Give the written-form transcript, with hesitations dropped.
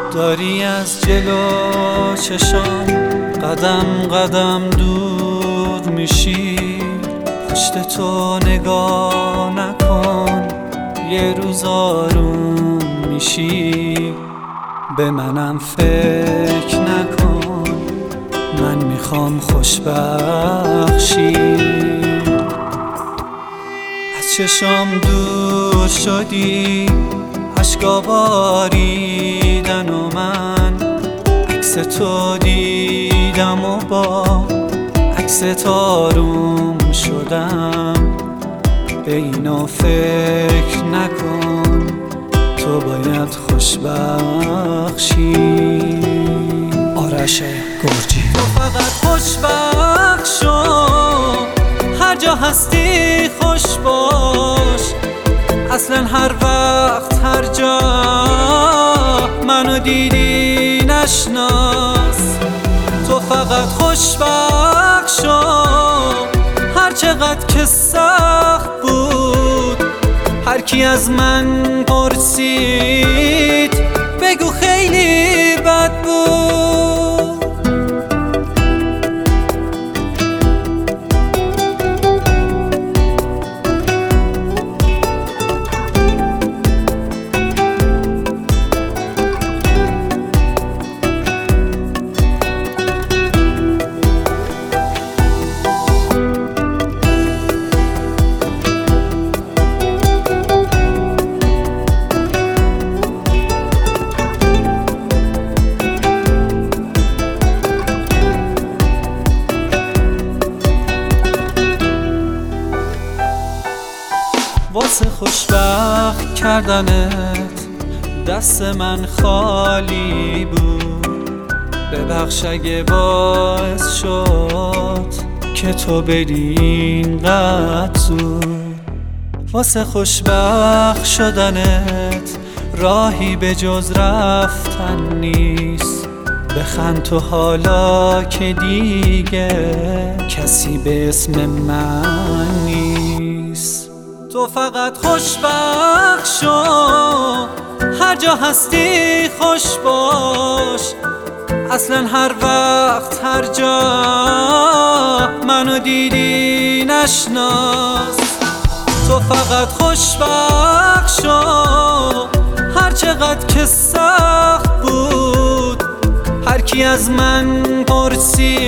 داری از جلو چشام قدم قدم دور میشی، پشت تو نگاه نکن یه روز آروم میشی. به منم فکر نکن، من میخوام خوشبخشی. از چشام دور شدی، اشکا باریدن و من عکس تو دیدم و با عکس تو آروم شدم. به اینا فکر نکن، تو باید خوشبخشی. آرش گرجی. تو فقط خوشبخش شو، هر جا هستی خوش باش. اصلا هر وقت هر جا منو دیدی نشناس. تو فقط خوشبخش شو، هر چقدر که سخت بود. هر کی از من پرسید بگو خیلی بد بود. واسه خوشبخت کردنت دست من خالی بود. ببخش اگه باعث شد که تو بری اینقدر زود. واسه خوشبخت شدنت راهی به جز رفتن نیست. بخند تو حالا که دیگه کسی به اسم من نیست. تو فقط خوشبخش شو، هر جا هستی خوش باش. اصلا هر وقت هر جا منو دیدی نشناس. تو فقط خوشبخش شو، هر چقدر که سخت بود. هر کی از من پرسید